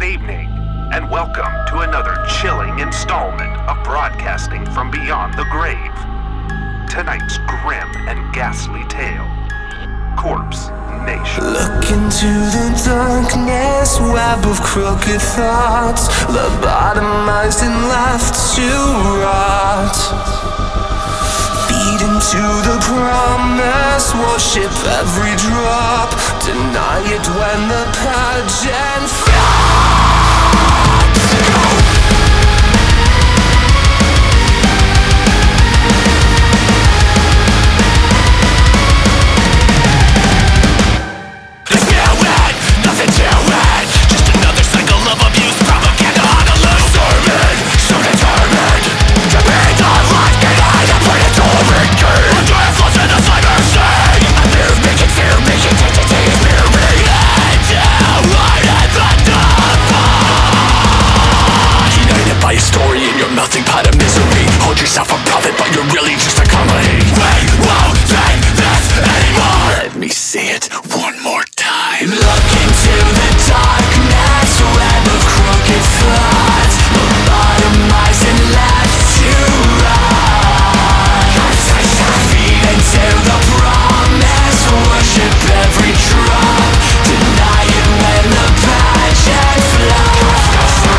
Good evening, and welcome to another chilling installment of Broadcasting from Beyond the Grave. Tonight's grim and ghastly tale, Corpse Nation. Look into the darkness, web of crooked thoughts, lobotomized and left to rot. Feed into the promise, worship every drop, deny it when the pageant flops. Melting pot of misery. Hold yourself a prophet, but you're really just a comedy. We won't take this anymore. Let me say it one more time. Look into the darkness, web of crooked thoughts, lobotomized and left to rot. Feed into the promise, worship every drop, deny it when the pageant flops.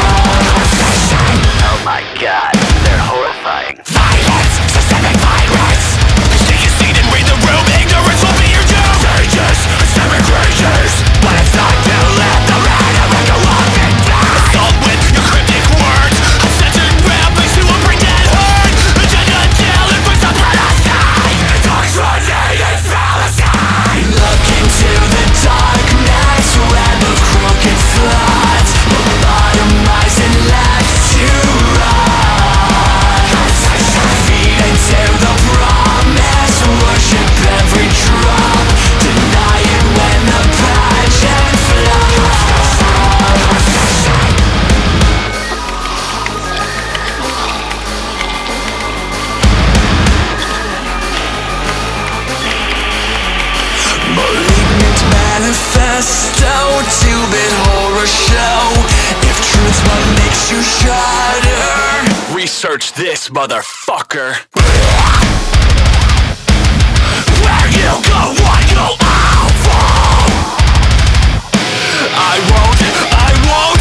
Oh my God, they're horrifying. Violence, systemic violence. Take a seat and read the room. Ignorance will be your doom. Dangerous, systemic rages. But it's not too late. The rhetoric will walk and die. Assault with your cryptic words. Uncensored ramblings to a brain-dead herd. Agenda jail and puts up on our side. Indoctrinated fallacy. Look into the darkness, web of crooked thoughts, lobotomized and left to worship every drop, deny it when the pageant flops. Malignant manifesto, two-bit horror show. If truth's what makes you shudder, research this, motherfucker. Where you go, what you'll all fall. I won't